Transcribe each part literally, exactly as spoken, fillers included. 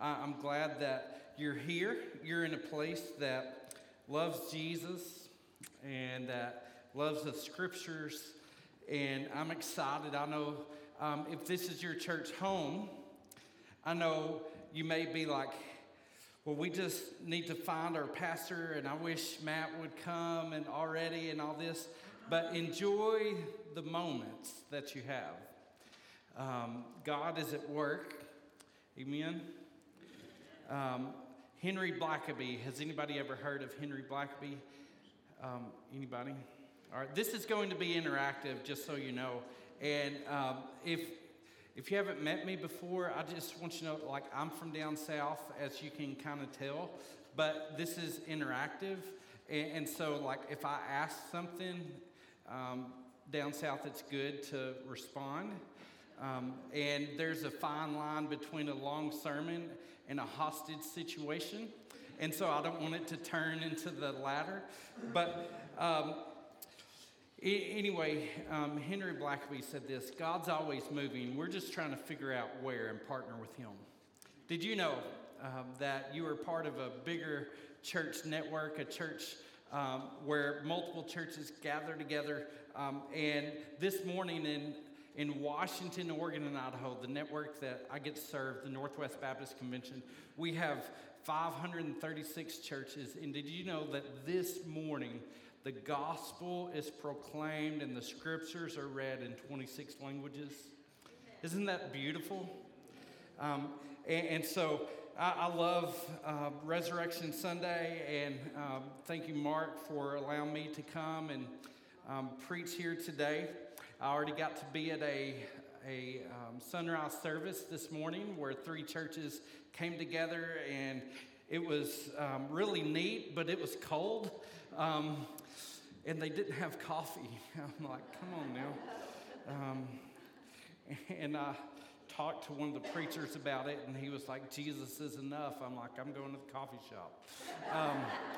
I- I'm glad that you're here. You're in a place that loves Jesus and that loves the scriptures. And I'm excited. I know um, if this is your church home, I know you may be like, well, we just need to find our pastor, and I wish Matt would come and already and all this. But enjoy the moments that you have. Um, God is at work. Amen. Um, Henry Blackaby. Has anybody ever heard of Henry Blackaby? Um, anybody? All right. This is going to be interactive, just so you know. And um, if if you haven't met me before, I just want you to know, like, I'm from down south, as you can kind of tell. But this is interactive, and, and so like if I ask something um, down south, it's good to respond. Um, and there's a fine line between a long sermon and a hostage situation. And so I don't want it to turn into the latter. But um, I- anyway, um, Henry Blackaby said this: God's always moving. We're just trying to figure out where and partner with him. Did you know um, that you are part of a bigger church network, a church um, where multiple churches gather together? Um, and this morning in In Washington, Oregon, and Idaho, the network that I get to serve, the Northwest Baptist Convention, we have five hundred thirty-six churches. And did you know that this morning the gospel is proclaimed and the scriptures are read in twenty-six languages? Isn't that beautiful? Um, and, and so I, I love uh, Resurrection Sunday, and um, thank you, Mark, for allowing me to come and um, preach here today. I already got to be at a, a um, sunrise service this morning where three churches came together, and it was um, really neat, but it was cold, um, and they didn't have coffee. I'm like, come on now. Um, and I talked to one of the preachers about it, and he was like, Jesus is enough. I'm like, I'm going to the coffee shop. Um,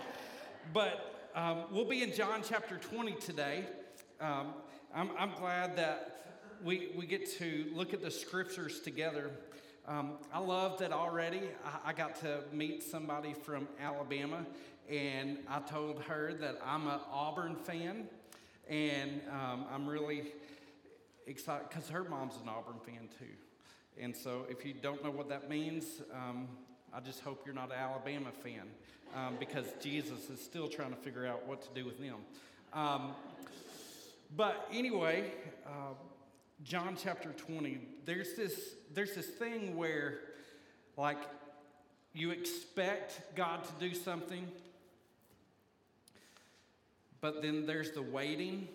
but um, we'll be in John chapter twenty today. Um, I'm, I'm glad that we we get to look at the scriptures together. Um, I love that already. I, I got to meet somebody from Alabama, and I told her that I'm an Auburn fan, and um, I'm really excited because her mom's an Auburn fan too. And so if you don't know what that means, um, I just hope you're not an Alabama fan, um, because Jesus is still trying to figure out what to do with them. Um, But anyway, uh, John chapter twenty, there's this there's this thing where, like, you expect God to do something, but then there's the waiting.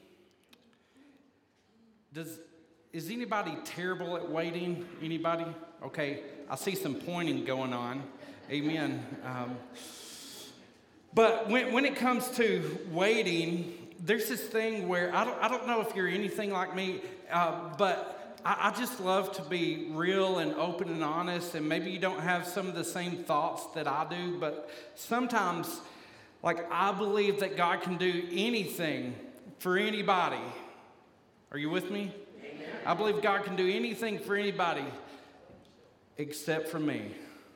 Does is anybody terrible at waiting? Anybody? Okay, I see some pointing going on. Amen. Um, but when when it comes to waiting, there's this thing where I don't, I don't know if you're anything like me, uh, but I, I just love to be real and open and honest, and maybe you don't have some of the same thoughts that I do, but sometimes, like, I believe that God can do anything for anybody. Are you with me? Amen. I believe God can do anything for anybody except for me.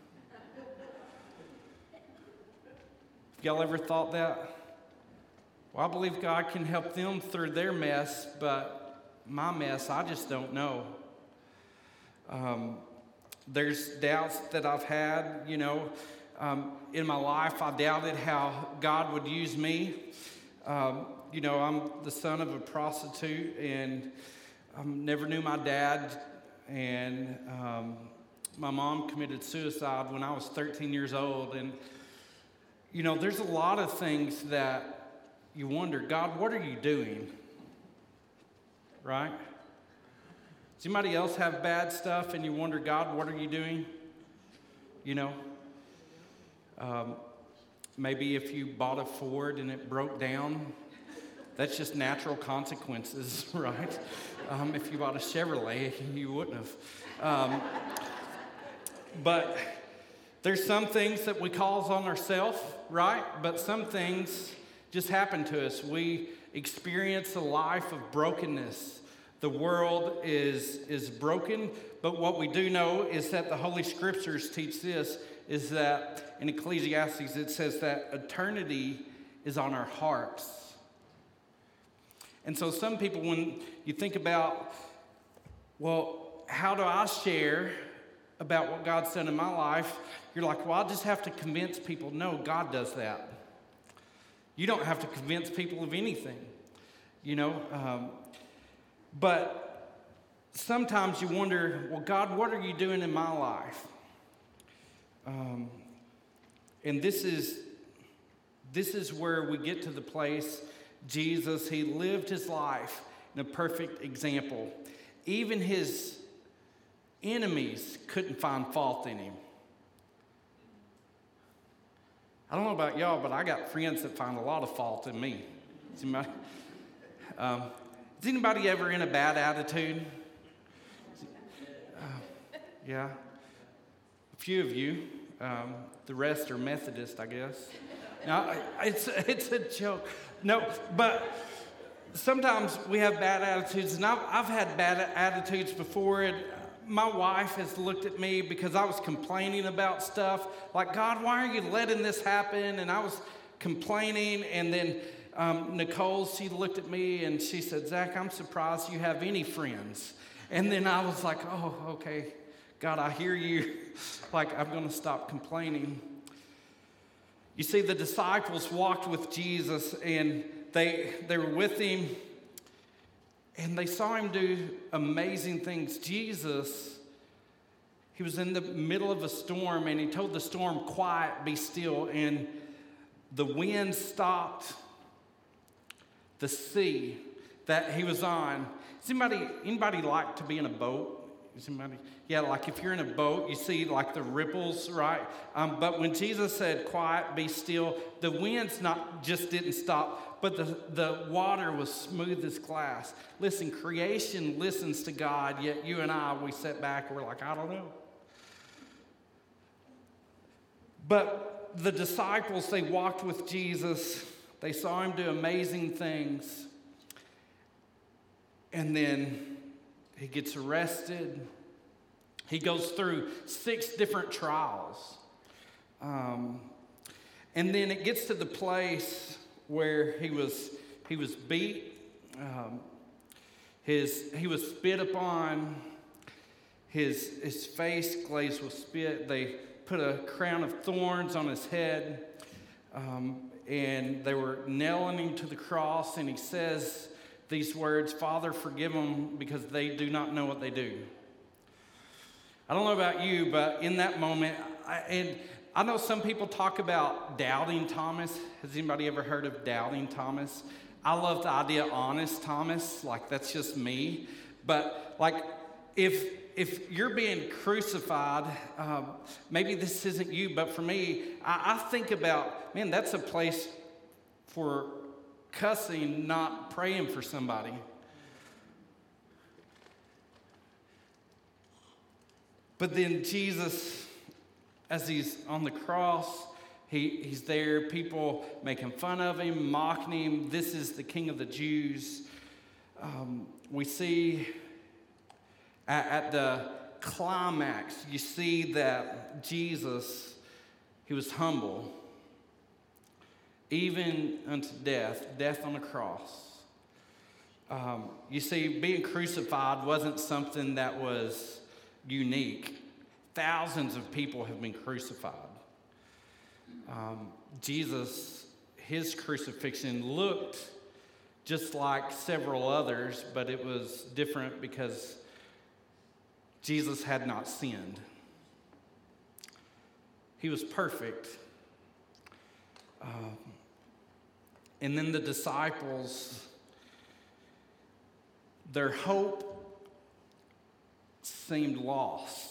Y'all ever thought that? Well, I believe God can help them through their mess, but my mess, I just don't know. Um, there's doubts that I've had, you know. Um, in my life, I doubted how God would use me. Um, you know, I'm the son of a prostitute, and I never knew my dad, and um, my mom committed suicide when I was thirteen years old. And, you know, there's a lot of things that you wonder, God, what are you doing? Right? Does anybody else have bad stuff and you wonder, God, what are you doing? You know? Um, maybe if you bought a Ford and it broke down, that's just natural consequences, right? Um, if you bought a Chevrolet, you wouldn't have. Um, but there's some things that we cause on ourselves, right? But some things just happen to us. We experience a life of brokenness. The world is, is broken, But what we do know is that the Holy Scriptures teach this, is that in Ecclesiastes it says that eternity is on our hearts. And so some people, when you think about, well, how do I share about what God's done in my life? You're like, well, I'll just have to convince people. No, God does that. You don't have to convince people of anything, you know. Um, but sometimes you wonder, well, God, what are you doing in my life? Um, and this is this is where we get to the place. Jesus, he lived his life in a perfect example. Even his enemies couldn't find fault in him. I don't know about y'all, but I got friends that find a lot of fault in me. Is anybody, um, is anybody ever in a bad attitude? Uh, yeah. A few of you. Um, the rest are Methodist, I guess. No, it's, it's a joke. No, but sometimes we have bad attitudes, and I've, I've had bad attitudes before. And my wife has looked at me because I was complaining about stuff. Like, God, why are you letting this happen? And I was complaining, and then um, Nicole, she looked at me, and she said, Zach, I'm surprised you have any friends. And then I was like, oh, okay, God, I hear you. Like, I'm going to stop complaining. You see, the disciples walked with Jesus, and they they were with him, and they saw him do amazing things. Jesus, he was in the middle of a storm, and he told the storm, quiet, be still, and the wind stopped. The sea that he was on. Does anybody, anybody like to be in a boat? Is anybody? Yeah, like if you're in a boat, you see like the ripples, right? Um, but when Jesus said, quiet, be still, the winds not just didn't stop, but the, the water was smooth as glass. Listen, creation listens to God, yet you and I, we sit back and we're like, I don't know. But the disciples, they walked with Jesus. They saw him do amazing things. And then he gets arrested. He goes through six different trials. Um, and then it gets to the place where he was he was beat. Um, his he was spit upon. His his face glazed with spit. They put a crown of thorns on his head. Um, and they were nailing him to the cross. And he says these words, Father, forgive them because they do not know what they do. I don't know about you, but in that moment, I, and I know some people talk about doubting Thomas. Has anybody ever heard of doubting Thomas? I love the idea of honest Thomas. Like, that's just me. But, like, if if you're being crucified, um, maybe this isn't you, but for me, I, I think about, man, that's a place for cussing, not praying for somebody. But then Jesus, as he's on the cross, he, he's there, people making fun of him, mocking him. This is the King of the Jews. Um, we see at, at the climax, you see that Jesus, he was humble, even unto death, death on the cross. Um, you see, being crucified wasn't something that was unique. Thousands of people have been crucified. Um, Jesus, his crucifixion looked just like several others, but it was different because Jesus had not sinned. He was perfect. Um, and then the disciples, their hope seemed lost.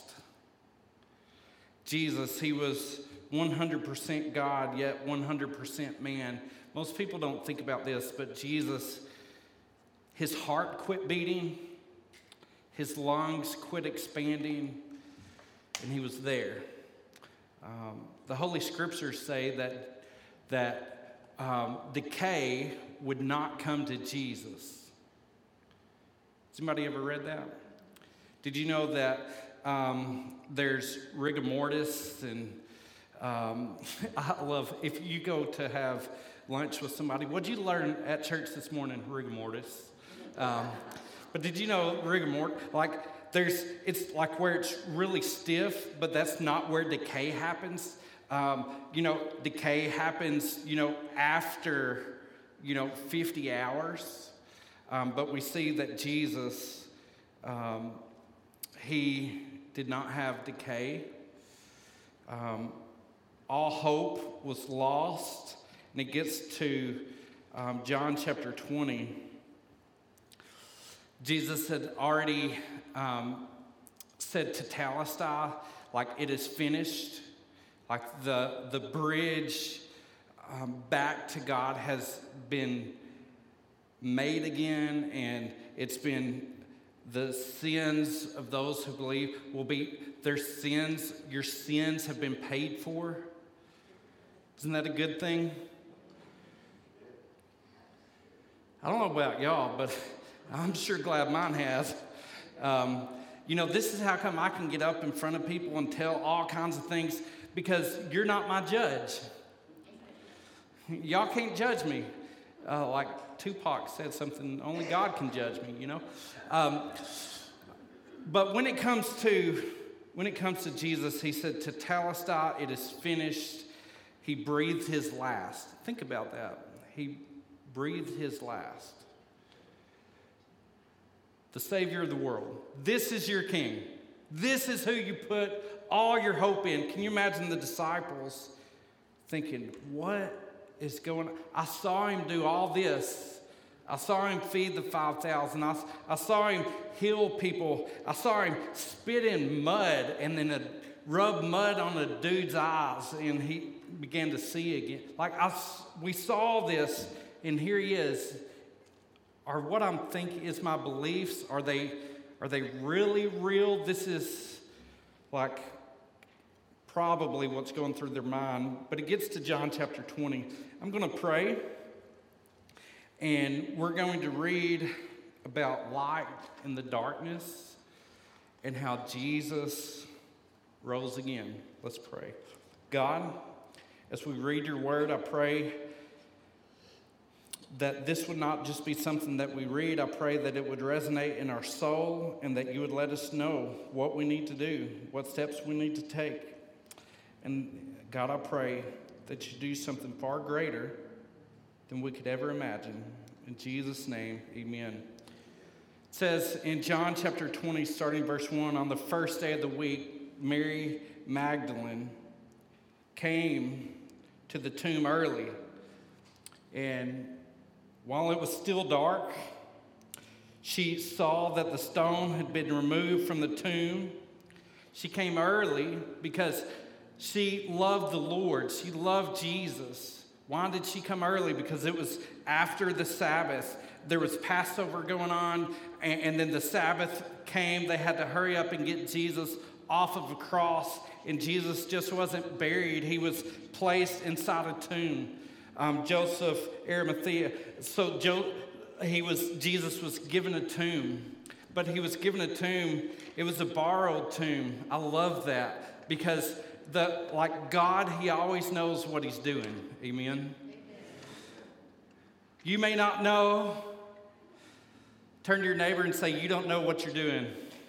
Jesus, he was one hundred percent God, yet one hundred percent man. Most people don't think about this, but Jesus, his heart quit beating, his lungs quit expanding, and he was there. Um, the Holy Scriptures say that, that um, decay would not come to Jesus. Has anybody ever read that? Did you know that um, there's rigor mortis, and um, I love, if you go to have lunch with somebody, what'd you learn at church this morning? Rigor mortis. Um, but did you know rigor mortis, like there's, it's like where it's really stiff, but that's not where decay happens. Um, you know, decay happens, you know, after, you know, fifty hours. Um, but we see that Jesus, um, he did not have decay. Um, all hope was lost. And it gets to um, John chapter twenty. Jesus had already um, said tetelestai, like it is finished. Like the, the bridge um, back to God has been made again, and it's been, the sins of those who believe will be, their sins, your sins have been paid for. Isn't that a good thing? I don't know about y'all, but I'm sure glad mine has. Um, you know, this is how come I can get up in front of people and tell all kinds of things, because you're not my judge. Y'all can't judge me. Uh, like Tupac said something, only God can judge me, you know. Um, but when it comes to when it comes to Jesus, he said, tetelestai, it is finished. He breathed his last. Think about that. He breathed his last. The Savior of the world. This is your King. This is who you put all your hope in. Can you imagine the disciples thinking, what is going on? I saw him do all this. I saw him feed the five thousand. I, I saw him heal people. I saw him spit in mud and then a, rub mud on a dude's eyes, and he began to see again. Like, I, we saw this, and here he is. Are what I'm thinking, is my beliefs, are they, are they really real? This is like probably what's going through their mind. But it gets to John chapter twenty. I'm going to pray, and we're going to read about light in the darkness and how Jesus rose again. Let's pray. God, as we read your word, I pray that this would not just be something that we read. I pray that it would resonate in our soul, and that you would let us know what we need to do, what steps we need to take. And God, I pray that you do something far greater than we could ever imagine. In Jesus' name, amen. It says in John chapter twenty, starting verse one, on the first day of the week, Mary Magdalene came to the tomb early. And while it was still dark, she saw that the stone had been removed from the tomb. She came early because she loved the Lord. She loved Jesus. Why did she come early? Because it was after the Sabbath. There was Passover going on, and, and then the Sabbath came. They had to hurry up and get Jesus off of a cross, and Jesus just wasn't buried. He was placed inside a tomb. Um, Joseph Arimathea. So jo- he was Jesus was given a tomb, but he was given a tomb. It was a borrowed tomb. I love that, because the like God, he always knows what he's doing. Amen. Amen. You may not know. Turn to your neighbor and say, you don't know what you're doing.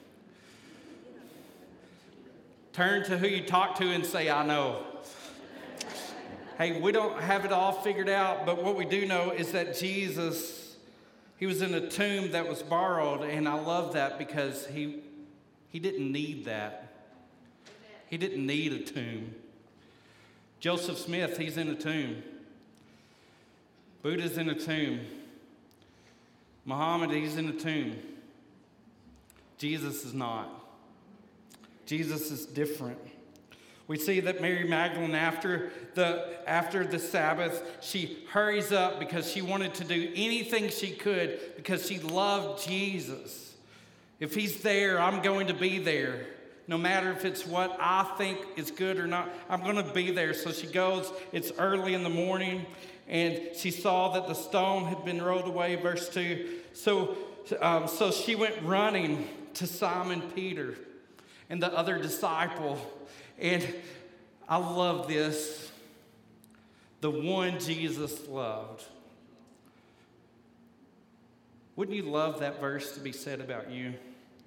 Turn to who you talk to and say, I know. Hey, we don't have it all figured out, but what we do know is that Jesus, he was in a tomb that was borrowed, and I love that because he, he didn't need that. He didn't need a tomb. Joseph Smith, he's in a tomb. Buddha's in a tomb. Muhammad, he's in a tomb. Jesus is not. Jesus is different. We see that Mary Magdalene, after the, after the Sabbath, she hurries up because she wanted to do anything she could because she loved Jesus. If he's there, I'm going to be there. No matter if it's what I think is good or not, I'm going to be there. So she goes, it's early in the morning, and she saw that the stone had been rolled away, verse two. So, um, so she went running to Simon Peter and the other disciple. And I love this. The one Jesus loved. Wouldn't you love that verse to be said about you?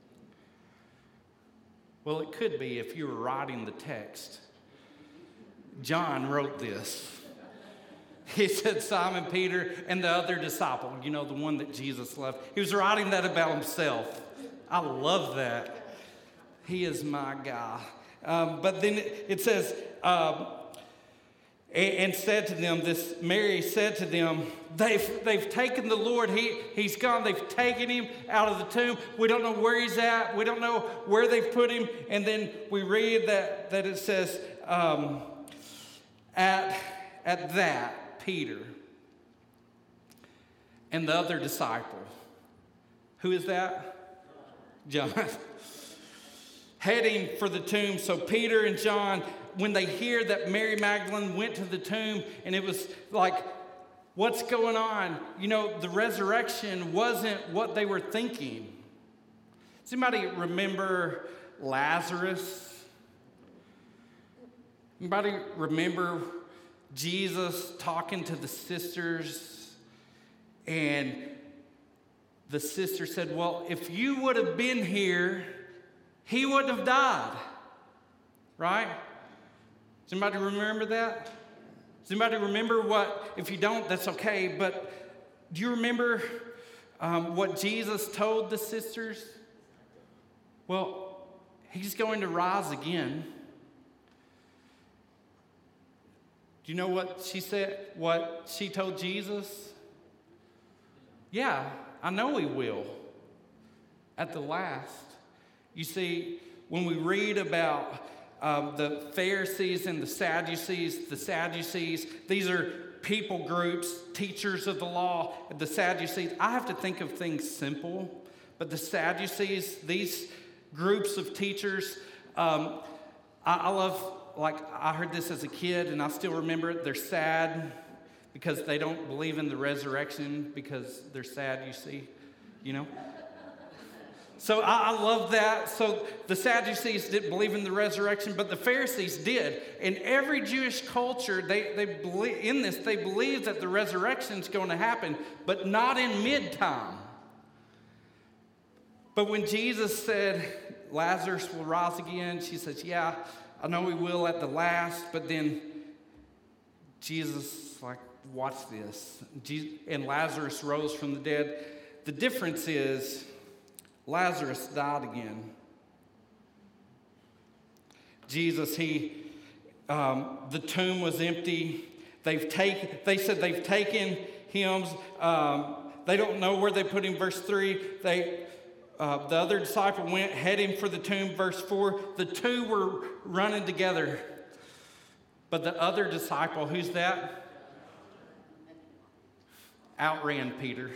Well, it could be if you were writing the text. John wrote this. He said Simon Peter and the other disciple, you know, the one that Jesus loved. He was writing that about himself. I love that. He is my guy. Um, but then it says, um, and, and said to them, this Mary said to them, they've, they've taken the Lord. He, he's gone. They've taken him out of the tomb. We don't know where he's at. We don't know where they've put him. And then we read that, that it says, um, at, at that, Peter and the other disciple. Who is that? John. Heading for the tomb. So Peter and John, when they hear that Mary Magdalene went to the tomb, and it was like, what's going on? You know, the resurrection wasn't what they were thinking. Does anybody remember Lazarus? Anybody remember Jesus talking to the sisters, and the sister said, well, if you would have been here, he wouldn't have died, right? Does anybody remember that? Does anybody remember what? If you don't, that's okay, but do you remember um, what Jesus told the sisters? Well, he's going to rise again. Do you know what she said, what she told Jesus? Yeah, I know he will. At the last. You see, when we read about um, the Pharisees and the Sadducees, the Sadducees, these are people groups, teachers of the law. The Sadducees, I have to think of things simple, but the Sadducees, these groups of teachers, um, I, I love. Like, I heard this as a kid, and I still remember it. They're sad because they don't believe in the resurrection because they're sad, you see, you know? So I, I love that. So the Sadducees didn't believe in the resurrection, but the Pharisees did. In every Jewish culture, they, they believe, in this, they believe that the resurrection is going to happen, but not in mid-time. But when Jesus said, Lazarus will rise again, she says, yeah, I know he will at the last, but then Jesus, like, watch this. And Lazarus rose from the dead. The difference is Lazarus died again. Jesus, he, um, the tomb was empty. They've taken, they said they've taken him. Um, they don't know where they put him. Verse three, they... Uh, the other disciple went, heading for the tomb. Verse four, the two were running together. But the other disciple, who's that? Outran Peter.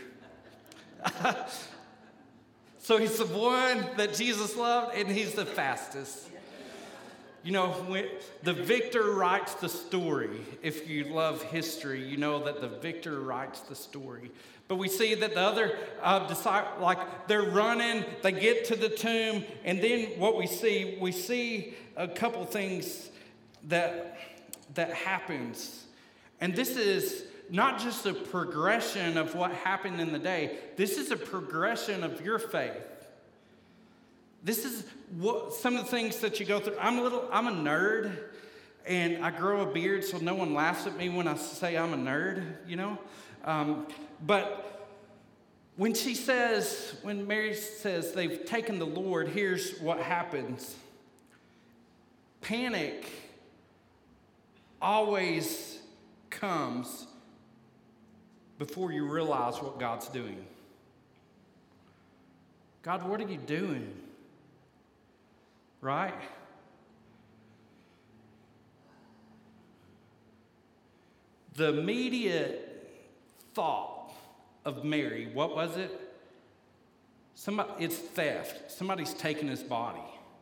So he's the one that Jesus loved, and he's the fastest. You know, when the victor writes the story. If you love history, you know that the victor writes the story. But we see that the other uh, disciples, like, they're running, they get to the tomb, and then what we see, we see a couple things that, that happens. And this is not just a progression of what happened in the day. This is a progression of your faith. This is what some of the things that you go through. I'm a little, I'm a nerd, and I grow a beard so no one laughs at me when I say I'm a nerd, you know? Um, but when she says, when Mary says they've taken the Lord, here's what happens. Panic always comes before you realize what God's doing. God, what are you doing? Right? The immediate thought of Mary, what was it? Somebody, it's theft. Somebody's taken his body.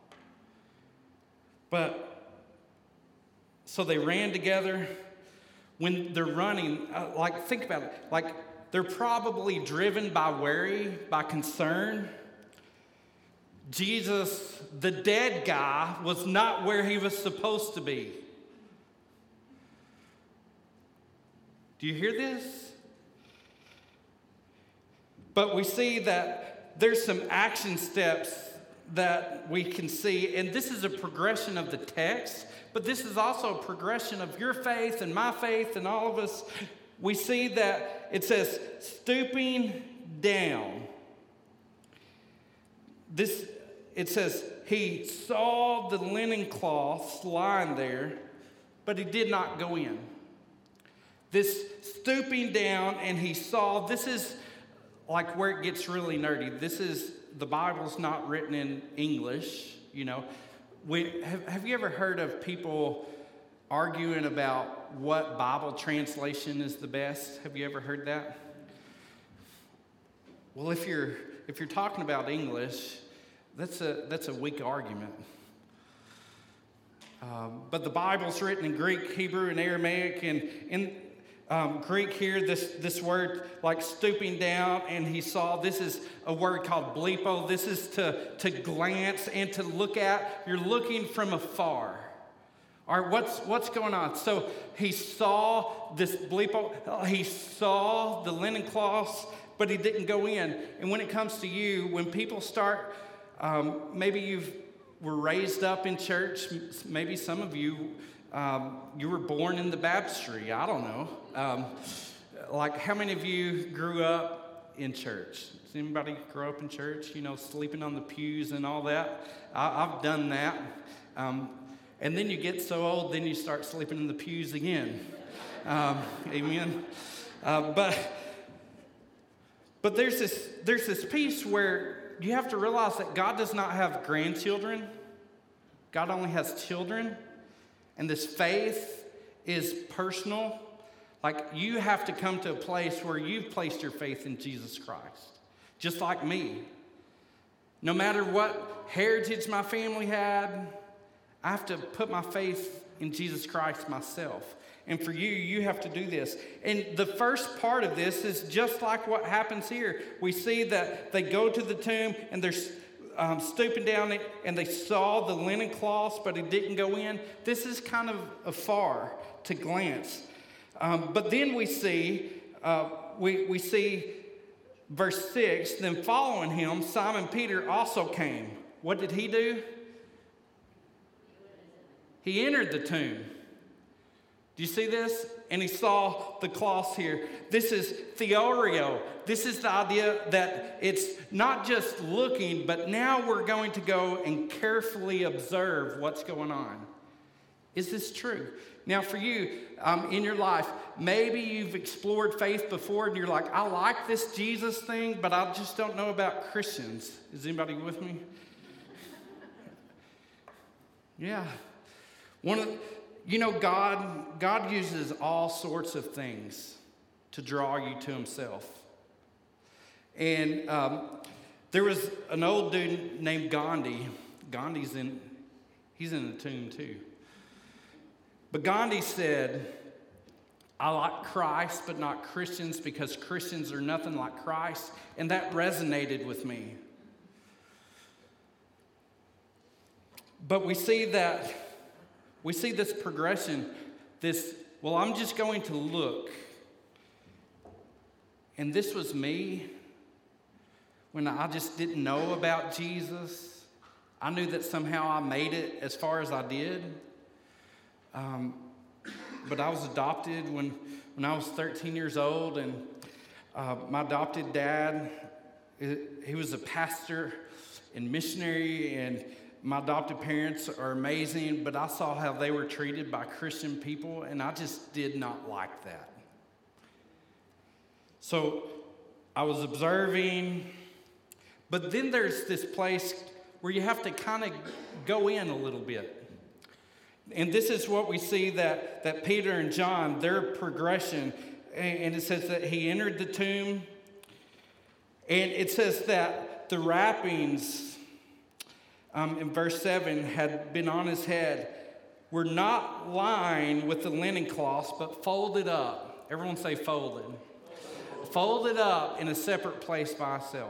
But, so they ran together. When they're running, uh, like, think about it. Like, they're probably driven by worry, by concern. Jesus, the dead guy, was not where he was supposed to be. Do you hear this? But we see that there's some action steps that we can see, and this is a progression of the text, but this is also a progression of your faith and my faith and all of us. We see that it says, stooping down. This, it says, he saw the linen cloths lying there, but he did not go in. This stooping down, and he saw, this is like where it gets really nerdy. This is, the Bible's not written in English, you know. We, have, have you ever heard of people arguing about what Bible translation is the best? Have you ever heard that? Well, if you're if you're talking about English, that's a that's a weak argument. Um, but the Bible's written in Greek, Hebrew, and Aramaic, and in um, Greek here, this this word like stooping down, and he saw. This is a word called blepo. This is to to glance and to look at. You're looking from afar. All right, what's what's going on? So he saw this blepo. He saw the linen cloths, but he didn't go in. And when it comes to you, when people start, um, maybe you were raised up in church. Maybe some of you, um, you were born in the baptistry. I don't know. Um, like, how many of you grew up in church? Does anybody grow up in church? You know, sleeping on the pews and all that. I, I've done that. Um, and then you get so old, then you start sleeping in the pews again. Um, amen. Uh, but but there's this there's this piece where you have to realize that God does not have grandchildren. God only has children. And this faith is personal. Like, you have to come to a place where you've placed your faith in Jesus Christ. Just like me. No matter what heritage my family had, I have to put my faith in Jesus Christ myself. And for you, you have to do this. And the first part of this is just like what happens here. We see that they go to the tomb and they're um, stooping down and they saw the linen cloths, but he didn't go in. This is kind of afar to glance. Um, but then we see, uh, we, we see verse six, then following him, Simon Peter also came. What did he do? He entered the tomb. Do you see this? And he saw the cloths here. This is theorio. This is the idea that it's not just looking, but now we're going to go and carefully observe what's going on. Is this true? Now for you, um, in your life, maybe you've explored faith before and you're like, I like this Jesus thing, but I just don't know about Christians. Is anybody with me? Yeah. One of the, You know, God, God uses all sorts of things to draw you to himself. And um, there was an old dude named Gandhi. Gandhi's in, he's in the tomb too. But Gandhi said, I like Christ, but not Christians, because Christians are nothing like Christ. And that resonated with me. But we see that We see this progression, this, well, I'm just going to look. And this was me when I just didn't know about Jesus. I knew that somehow I made it as far as I did. Um, but I was adopted when, when I was thirteen years old, and uh, my adopted dad, he was a pastor and missionary, and my adopted parents are amazing, but I saw how they were treated by Christian people, and I just did not like that. So I was observing, but then there's this place where you have to kind of go in a little bit. And this is what we see that, that Peter and John, their progression, and it says that he entered the tomb, and it says that the wrappings, Um, in verse seven, had been on his head, were not lined with the linen cloths, but folded up. Everyone say folded. Folded up in a separate place by itself.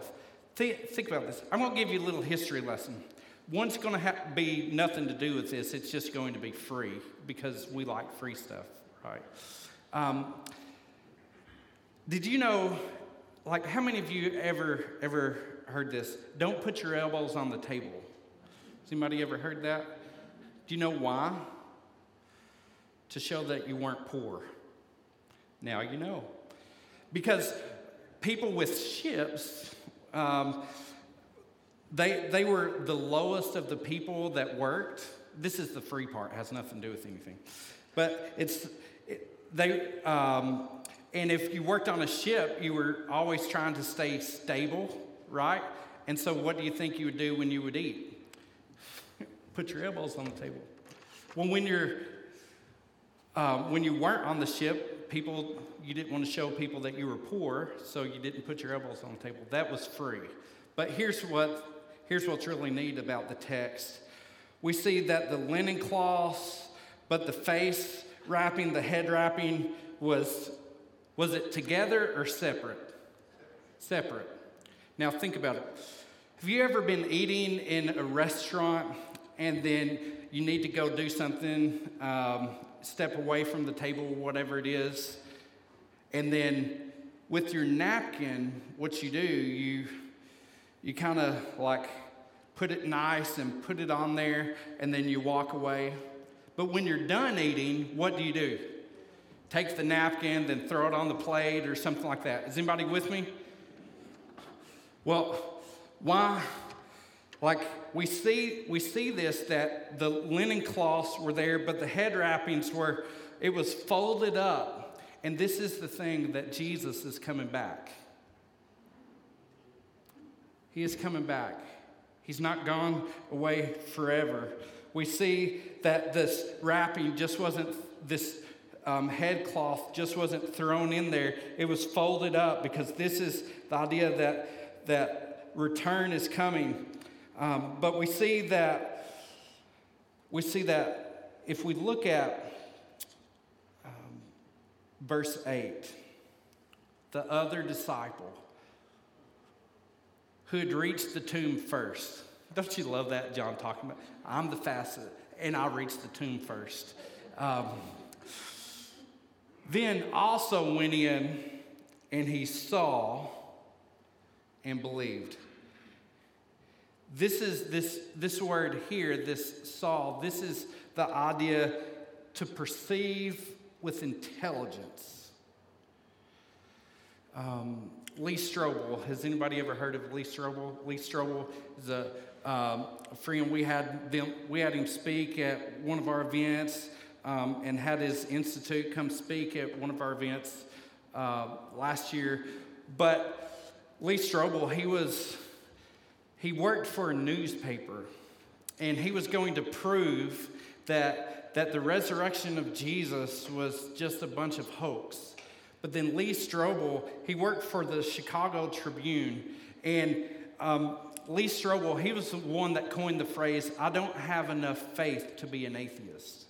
Think, think about this. I'm going to give you a little history lesson. One's going to have be nothing to do with this. It's just going to be free because we like free stuff, right? Um, did you know, like, how many of you ever ever heard this? Don't put your elbows on the table. Has anybody ever heard that? Do you know why? To show that you weren't poor. Now you know. Because people with ships, um, they they were the lowest of the people that worked. This is the free part. It has nothing to do with anything. But it's, it, they, um, and if you worked on a ship, you were always trying to stay stable, right? And so what do you think you would do when you would eat? Put your elbows on the table. Well, when you're, um, when you weren't on the ship, people, you didn't want to show people that you were poor, so you didn't put your elbows on the table. That was free. But here's what, here's what's really neat about the text. We see that the linen cloths, but the face wrapping, the head wrapping, was, was it together or separate? Separate. Now think about it. Have you ever been eating in a restaurant and then you need to go do something, um, step away from the table, whatever it is, and then with your napkin, what you do, you you kind of like put it nice and put it on there, and then you walk away. But when you're done eating, what do you do? Take the napkin, then throw it on the plate or something like that. Is anybody with me? Well, why? Like we see, we see this, that the linen cloths were there, but the head wrappings were, it was folded up. And this is the thing, that Jesus is coming back. He is coming back. He's not gone away forever. We see that this wrapping just wasn't, this um, head cloth just wasn't thrown in there. It was folded up because this is the idea that, that return is coming. Um, but we see that, we see that if we look at um, verse eight, the other disciple who had reached the tomb first. Don't you love that, John talking about? I'm the fastest, and I reached the tomb first. Um, then also went in, and he saw and believed. This is this this word here, this saw, this is the idea to perceive with intelligence. Um, Lee Strobel, has anybody ever heard of Lee Strobel? Lee Strobel is a, um, a friend. We had them, we had him speak at one of our events, um, and had his institute come speak at one of our events uh, last year. But Lee Strobel, he was. He worked for a newspaper, and he was going to prove that, that the resurrection of Jesus was just a bunch of hoax. But then Lee Strobel, he worked for the Chicago Tribune, and um, Lee Strobel, he was the one that coined the phrase, "I don't have enough faith to be an atheist."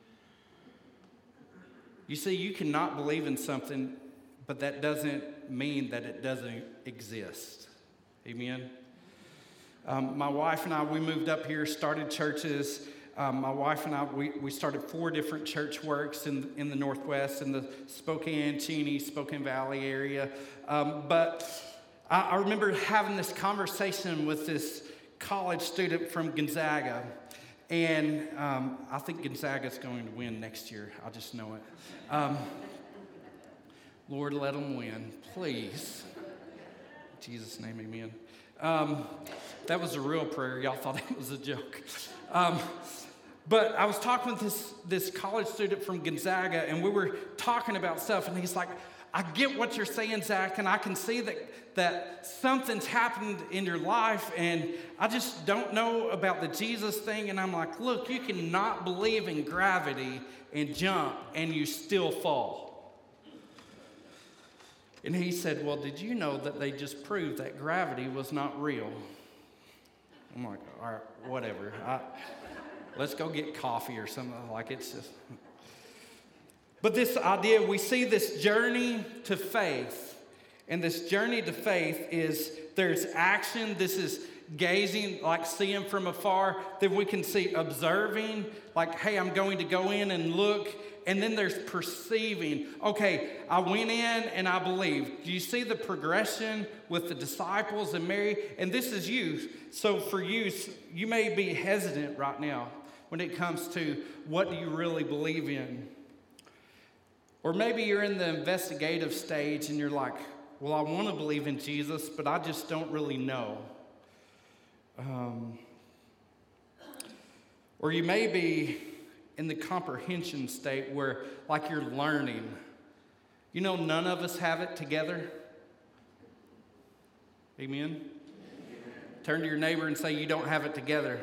You see, you cannot believe in something, but that doesn't mean that it doesn't exist. Amen? Um, my wife and I, we moved up here, started churches. Um, my wife and I, we, we started four different church works in, in the Northwest, in the Spokane, Cheney, Spokane Valley area. Um, but I, I remember having this conversation with this college student from Gonzaga. And um, I think Gonzaga's going to win next year. I just know it. Um, Lord, let them win, please. In Jesus' name, amen. Um, that was a real prayer. Y'all thought it was a joke. Um, but I was talking with this, this college student from Gonzaga, and we were talking about stuff, and he's like, I get what you're saying, Zach, and I can see that, that something's happened in your life, and I just don't know about the Jesus thing. And I'm like, look, you cannot believe in gravity and jump, and you still fall. And he said, well, did you know that they just proved that gravity was not real? I'm like, all right, whatever. I, let's go get coffee or something. Like, it's just... But this idea, we see this journey to faith, And this journey to faith is there's action. This is gazing, like seeing from afar. Then we can see observing, like, hey, I'm going to go in and look. And then there's perceiving. Okay, I went in and I believed. Do you see the progression with the disciples and Mary? And this is you. So for you, you may be hesitant right now when it comes to what do you really believe in. Or maybe you're in the investigative stage and you're like, well, I want to believe in Jesus, but I just don't really know. Um, or you may be in the comprehension state where, like, you're learning. You know, none of us have it together. Amen? Amen. Turn to your neighbor and say, you don't have it together.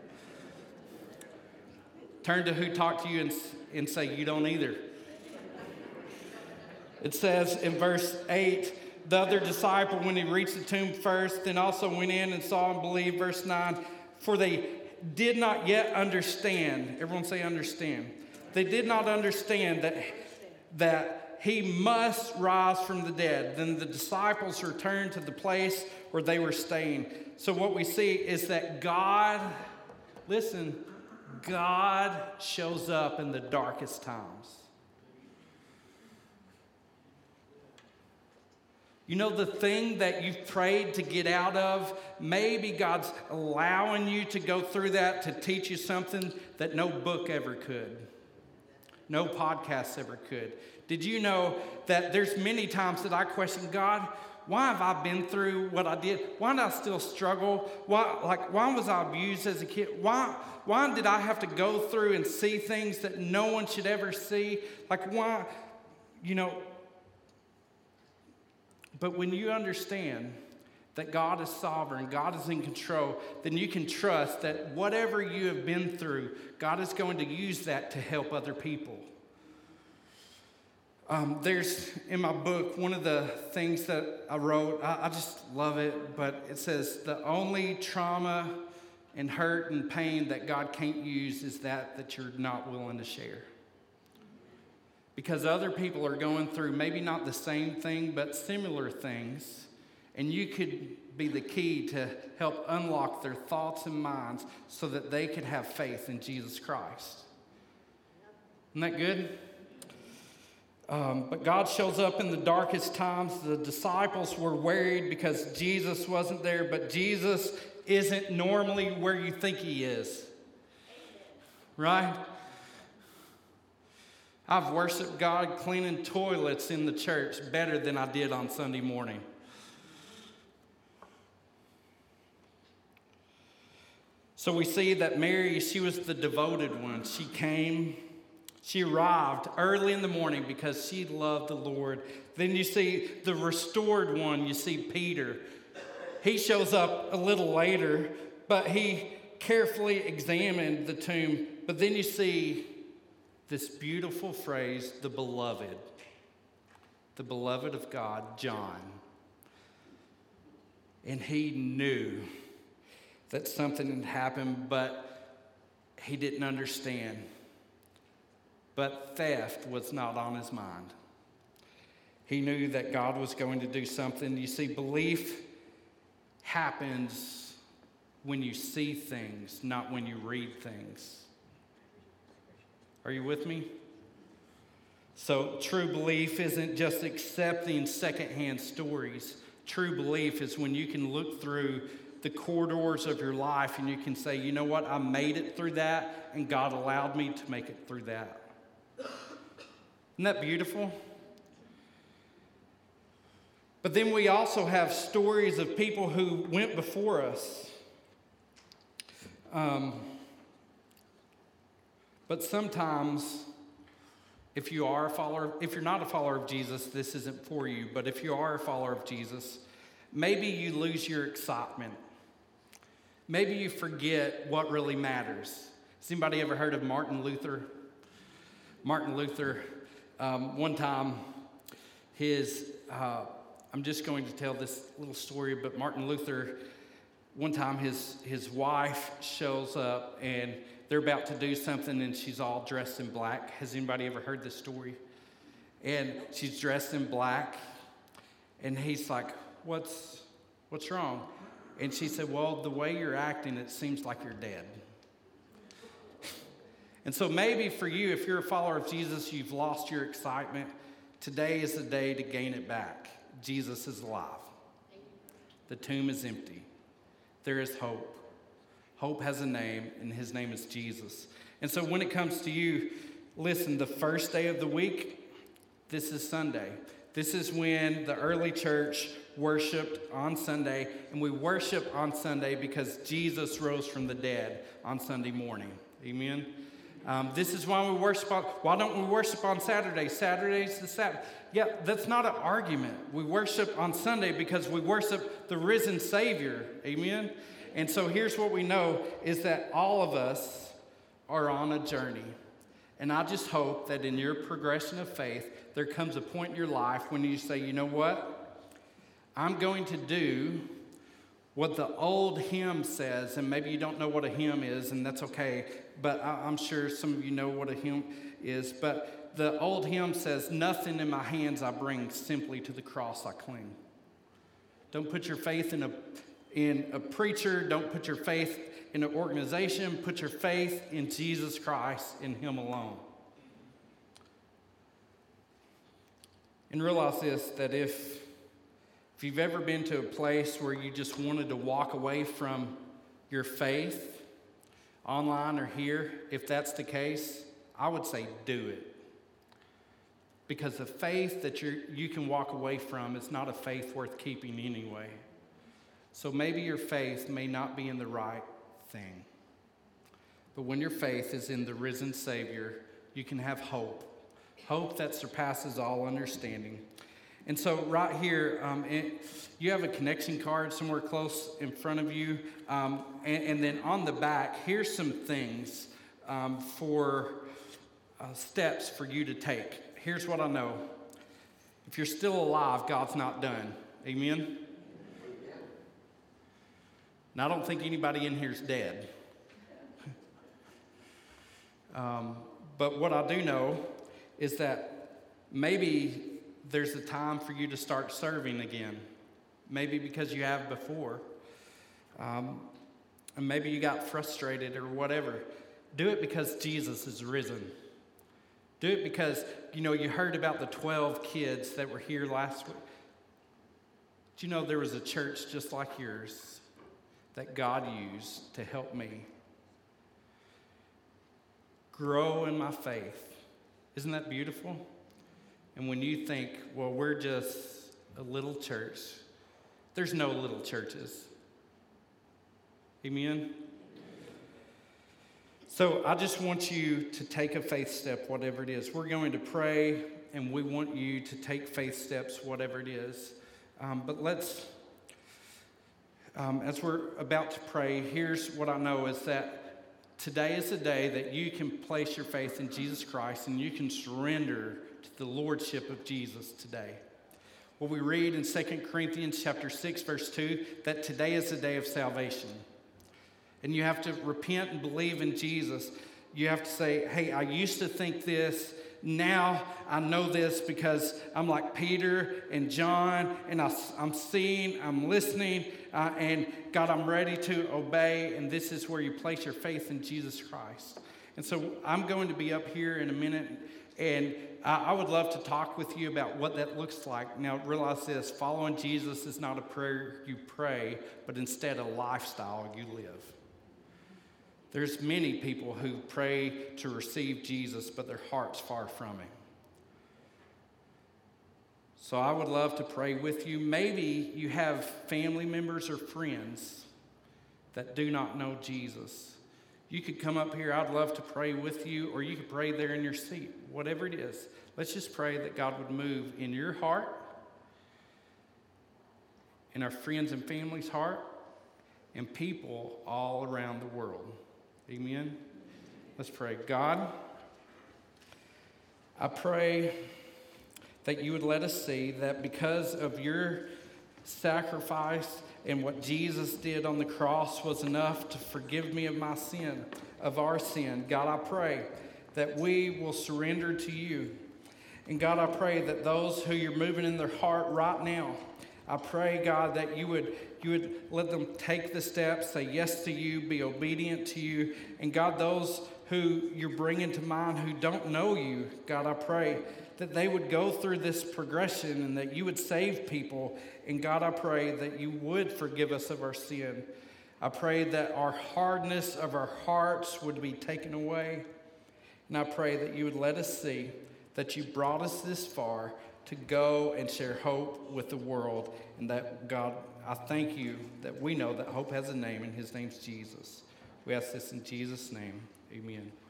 Turn to who talked to you and, and say, you don't either. It says in verse eight, the other disciple, when he reached the tomb first, then also went in and saw and believed. Verse nine, for they did not yet understand. Everyone say understand. They did not understand that, that he must rise from the dead. Then the disciples returned to the place where they were staying. So what we see is that God, listen, God shows up in the darkest times. You know, the thing that you've prayed to get out of, maybe God's allowing you to go through that to teach you something that no book ever could. No podcast ever could. Did you know that there's many times that I question, God, why have I been through what I did? Why do I still struggle? Why, like, why was I abused as a kid? Why, why did I have to go through and see things that no one should ever see? Like, why, you know, but when you understand that God is sovereign, God is in control, then you can trust that whatever you have been through, God is going to use that to help other people. Um, there's, in my book, one of the things that I wrote, I, I just love it, but it says, the only trauma and hurt and pain that God can't use is that that you're not willing to share. Because other people are going through maybe not the same thing, but similar things. And you could be the key to help unlock their thoughts and minds so that they could have faith in Jesus Christ. Isn't that good? Um, but God shows up in the darkest times. The disciples were worried because Jesus wasn't there, but Jesus isn't normally where you think he is. Right? I've worshiped God cleaning toilets in the church better than I did on Sunday morning. So we see that Mary, she was the devoted one. She came, she arrived early in the morning because she loved the Lord. Then you see the restored one, you see Peter. He shows up a little later, but he carefully examined the tomb. But then you see this beautiful phrase, the beloved, the beloved of God, John. And he knew that something had happened, but he didn't understand. But theft was not on his mind. He knew that God was going to do something. You see, belief happens when you see things, not when you read things. Are you with me? So true belief isn't just accepting secondhand stories. True belief is when you can look through the corridors of your life and you can say, you know what, I made it through that and God allowed me to make it through that. Isn't that beautiful? But then we also have stories of people who went before us. Um, But sometimes, if you are a follower, if you're not a follower of Jesus, this isn't for you. But if you are a follower of Jesus, maybe you lose your excitement. Maybe you forget what really matters. Has anybody ever heard of Martin Luther? Martin Luther, um, one time, his, uh, I'm just going to tell this little story, but Martin Luther, one time his, his wife shows up and they're about to do something and she's all dressed in black. Has anybody ever heard this story? And she's dressed in black And he's like, what's, what's wrong? And she said, well, the way you're acting, it seems like you're dead. And so maybe for you, if you're a follower of Jesus, you've lost your excitement. Today is the day to gain it back. Jesus is alive. The tomb is empty. There is hope. Hope has a name, and his name is Jesus. And so when it comes to you, listen, the first day of the week, this is Sunday. This is when the early church worshiped on Sunday, and we worship on Sunday because Jesus rose from the dead on Sunday morning. Amen? Um, this is why we worship on, why don't we worship on Saturday? Saturday's the Sabbath. Yeah, that's not an argument. We worship on Sunday because we worship the risen Savior. Amen? And so here's what we know is that all of us are on a journey. And I just hope that in your progression of faith, there comes a point in your life when you say, you know what? I'm going to do what the old hymn says, and maybe you don't know what a hymn is, and that's okay, but I'm sure some of you know what a hymn is. But the old hymn says, nothing in my hands I bring, simply to the cross I cling. Don't put your faith in a, in a preacher. Don't put your faith in an organization. Put your faith in Jesus Christ, in him alone. And realize this, that if If you've ever been to a place where you just wanted to walk away from your faith, online or here, if that's the case, I would say do it. Because the faith that you you can walk away from is not a faith worth keeping anyway. So maybe your faith may not be in the right thing. But when your faith is in the risen Savior, you can have hope. Hope that surpasses all understanding. And so right here, um, it, you have a connection card somewhere close in front of you. Um, and, and then on the back, here's some things um, for uh, steps for you to take. Here's what I know. If you're still alive, God's not done. Amen? Now, I don't think anybody in here is dead. um, but what I do know is that maybe there's a time for you to start serving again. Maybe because you have before. Um, and maybe you got frustrated or whatever. Do it because Jesus is risen. Do it because, you know, you heard about the twelve kids that were here last week. Do you know there was a church just like yours that God used to help me grow in my faith? Isn't that beautiful? And when you think, well, we're just a little church, there's no little churches. Amen? So I just want you to take a faith step, whatever it is. We're going to pray, and we want you to take faith steps, whatever it is. Um, but let's, um, as we're about to pray, here's what I know is that today is the day that you can place your faith in Jesus Christ, and you can surrender to the lordship of Jesus today. Well, we read in Second Corinthians chapter six, verse two, that today is the day of salvation. And you have to repent and believe in Jesus. You have to say, hey, I used to think this. Now I know this because I'm like Peter and John, and I, I'm seeing, I'm listening, uh, and God, I'm ready to obey. And this is where you place your faith in Jesus Christ. And so I'm going to be up here in a minute, and I would love to talk with you about what that looks like. Now, realize this, following Jesus is not a prayer you pray, but instead a lifestyle you live. There's many people who pray to receive Jesus, but their heart's far from him. So I would love to pray with you. Maybe you have family members or friends that do not know Jesus. You could come up here. I'd love to pray with you, or you could pray there in your seat. Whatever it is, let's just pray that God would move in your heart, in our friends and family's heart, and people all around the world. Amen? Let's pray. God, I pray that you would let us see that because of your sacrifice and what Jesus did on the cross was enough to forgive me of my sin, of our sin. God, I pray that we will surrender to you. And God, I pray that those who you're moving in their heart right now, I pray, God, that you would you would let them take the steps, say yes to you, be obedient to you. And God, those who you're bringing to mind who don't know you, God, I pray that they would go through this progression and that you would save people. And God, I pray that you would forgive us of our sin. I pray that our hardness of our hearts would be taken away. And I pray that you would let us see that you brought us this far to go and share hope with the world. And that, God, I thank you that we know that hope has a name, and his name's Jesus. We ask this in Jesus' name. Amen.